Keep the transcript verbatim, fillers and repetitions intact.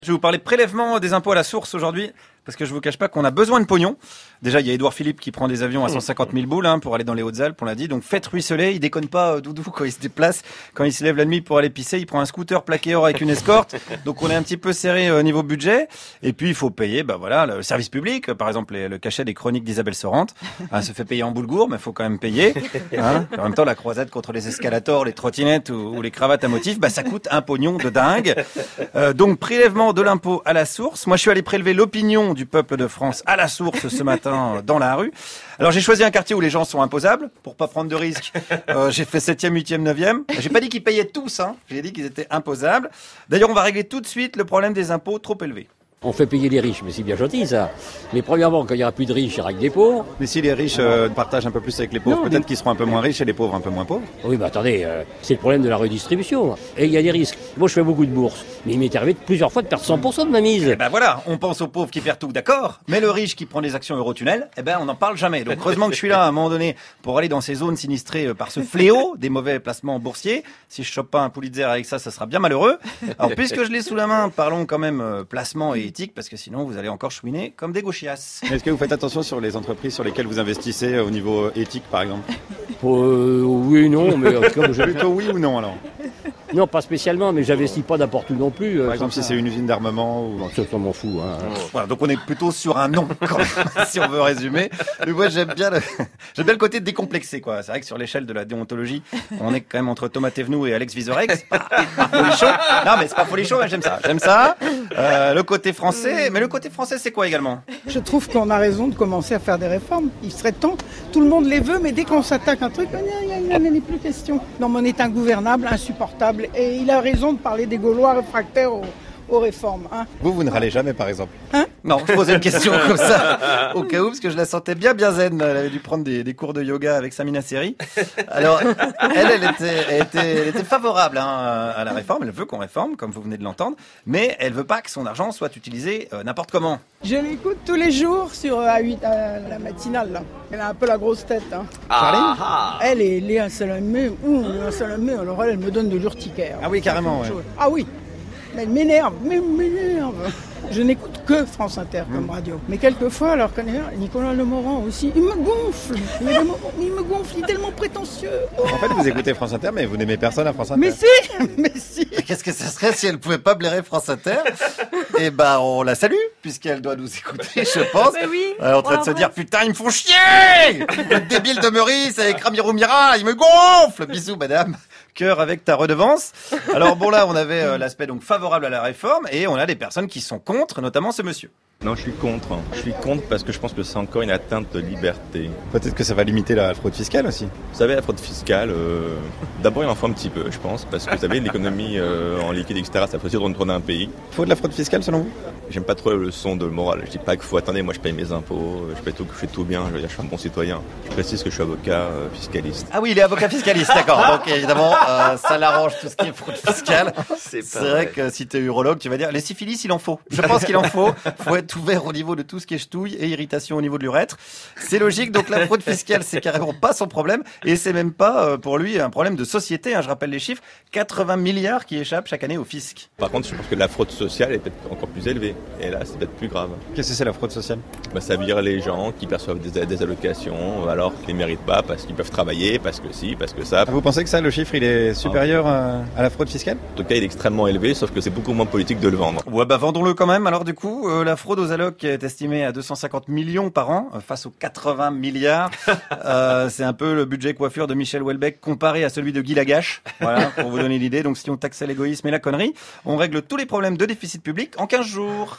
Je vais vous parler prélèvement des impôts à la source aujourd'hui, parce que je vous cache pas qu'on a besoin de pognon. Déjà, il y a Édouard Philippe qui prend des avions à cent cinquante mille boules hein, pour aller dans les Hautes-Alpes, on l'a dit. Donc faites ruisseler, il déconne pas, euh, Doudou, quand il se déplace, quand il se lève la nuit pour aller pisser, il prend un scooter plaqué or avec une escorte. Donc on est un petit peu serré au euh, niveau budget. Et puis il faut payer, bah voilà, le service public, par exemple les, le cachet des chroniques d'Isabelle Sorante. Hein, se fait payer en boulgour, mais il faut quand même payer. Hein. En même temps, la croisade contre les escalators, les trottinettes ou, ou les cravates à motifs, bah ça coûte un pognon de dingue. Euh, donc prélèvement de l'impôt à la source. Moi, je suis allé prélever l'opinion du peuple de France à la source ce matin dans la rue. Alors j'ai choisi un quartier où les gens sont imposables pour pas prendre de risques. Euh, j'ai fait septième, huitième, neuvième. J'ai pas dit qu'ils payaient tous, hein. J'ai dit qu'ils étaient imposables. D'ailleurs, on va régler tout de suite le problème des impôts trop élevés. On fait payer les riches, mais c'est bien gentil ça. Mais premièrement, quand il n'y aura plus de riches, il y aura que des pauvres. Mais si les riches euh, partagent un peu plus avec les pauvres, non, peut-être mais... qu'ils seront un peu moins riches et les pauvres un peu moins pauvres. Oui, mais attendez, euh, c'est le problème de la redistribution. Et il y a des risques. Moi, je fais beaucoup de bourses, mais il m'est arrivé plusieurs fois de perdre cent pour cent de ma mise. Eh ben voilà, on pense aux pauvres qui perdent tout, d'accord. Mais le riche qui prend des actions Eurotunnel, eh ben on n'en parle jamais. Donc heureusement que je suis là à un moment donné pour aller dans ces zones sinistrées par ce fléau des mauvais placements boursiers. Si je chope pas un Pulitzer avec ça, ça sera bien malheureux. Alors puisque je l'ai sous la main, parlons quand même euh, placement et éthique, parce que sinon vous allez encore chouiner comme des gauchias. Est-ce que vous faites attention sur les entreprises sur lesquelles vous investissez au niveau éthique, par exemple? euh, Oui, non, mais en tout cas, je... plutôt oui ou non alors? Non, pas spécialement, mais j'investis pas n'importe où non plus. Par exemple, si c'est une usine d'armement ou... Ça, ça m'en fout. Hein. Voilà, donc on est plutôt sur un non, quand même, si on veut résumer. Mais moi, j'aime bien le, j'aime bien le côté décomplexé, quoi. C'est vrai que sur l'échelle de la déontologie, on est quand même entre Thomas Thévenoud et Alex Vizorek. C'est pas, pas folichon. Non, mais c'est pas folichon, mais j'aime ça. J'aime ça. Euh, le côté français, mais le côté français, c'est quoi également? Je trouve qu'on a raison de commencer à faire des réformes. Il serait temps. Tout le monde les veut, mais dès qu'on s'attaque à un truc, il n'y en a plus question. Non, mais on est ingouvernable, insupportable, et il a raison de parler des Gaulois réfractaires aux, aux réformes. Hein. Vous, vous ne râlez jamais, par exemple? Hein? Non, je posais une question comme ça, au cas où, parce que je la sentais bien bien zen. Elle avait dû prendre des, des cours de yoga avec Samina Seri. Alors, elle, elle était, elle était, elle était favorable hein, à la réforme. Elle veut qu'on réforme, comme vous venez de l'entendre, mais elle veut pas que son argent soit utilisé euh, n'importe comment. Je l'écoute tous les jours sur A huit, à la matinale. Là. Elle a un peu la grosse tête. Hein. Charline ah, Elle est Léa Salamé. Ouh, Léa Salamé, alors elle, elle me donne de l'urticaire. Ah oui, carrément. Ouais. Ah oui. Elle m'énerve, mais m'énerve. Je n'écoute que France Inter comme mmh. radio. Mais quelquefois, alors connais Nicolas Lemorand aussi, il me gonfle. Il me, il me gonfle, il est tellement prétentieux. Oh. En fait, vous écoutez France Inter, mais vous n'aimez personne à France Inter. Mais si, mais si. Qu'est-ce que ça serait si elle pouvait pas blairer France Inter? Eh ben, on la salue, puisqu'elle doit nous écouter, je pense. Mais oui. Elle est en train de se dire, putain, ils me font chier! Le débile de Meurice avec Ramiro Mira, il me gonfle! Bisous, madame. Cœur avec ta redevance. Alors bon, là, on avait euh, l'aspect donc favorable à la réforme et on a des personnes qui sont contre, notamment ce monsieur. Non, je suis contre. Je suis contre parce que je pense que c'est encore une atteinte de liberté. Peut-être que ça va limiter la fraude fiscale aussi. Vous savez, la fraude fiscale, euh, d'abord il en faut un petit peu, je pense, parce que vous savez, l'économie euh, en liquide, et cetera, ça fait aussi retourner un pays. Il faut de la fraude fiscale selon vous? J'aime pas trop le son de morale. Je dis pas qu'il faut, attendez, moi je paye mes impôts, je paye tout, je fais tout bien, je veux dire, je suis un bon citoyen. Je précise que je suis avocat euh, fiscaliste. Ah oui, il est avocat fiscaliste, d'accord. Donc évidemment, euh, ça l'arrange tout ce qui est fraude fiscale. C'est, c'est vrai que si t'es urologue, tu vas dire, les syphilis, il en faut. Je pense qu'il en faut. Faut être ouvert au niveau de tout ce qui est ch'touille et irritation au niveau de l'urètre. C'est logique, donc la fraude fiscale, c'est carrément pas son problème et c'est même pas euh, pour lui un problème de société. Hein, je rappelle les chiffres, quatre-vingts milliards qui échappent chaque année au fisc. Par contre, je pense que la fraude sociale est peut-être encore plus élevée et là, c'est peut-être plus grave. Qu'est-ce que c'est la fraude sociale? Bah, ça veut dire les gens qui perçoivent des, des allocations alors qu'ils ne méritent pas parce qu'ils peuvent travailler, parce que si, parce que ça. Vous pensez que ça, le chiffre, il est supérieur à, à la fraude fiscale? En tout cas, il est extrêmement élevé, sauf que c'est beaucoup moins politique de le vendre. Ouais, bah vendons-le quand même. Alors du coup, euh, la fraude aux allocs est estimée à deux cent cinquante millions par an, euh, face aux quatre-vingts milliards. euh, c'est un peu le budget coiffure de Michel Houellebecq comparé à celui de Guy Lagache. Voilà, pour vous donner l'idée. Donc si on taxait l'égoïsme et la connerie, on règle tous les problèmes de déficit public en quinze jours.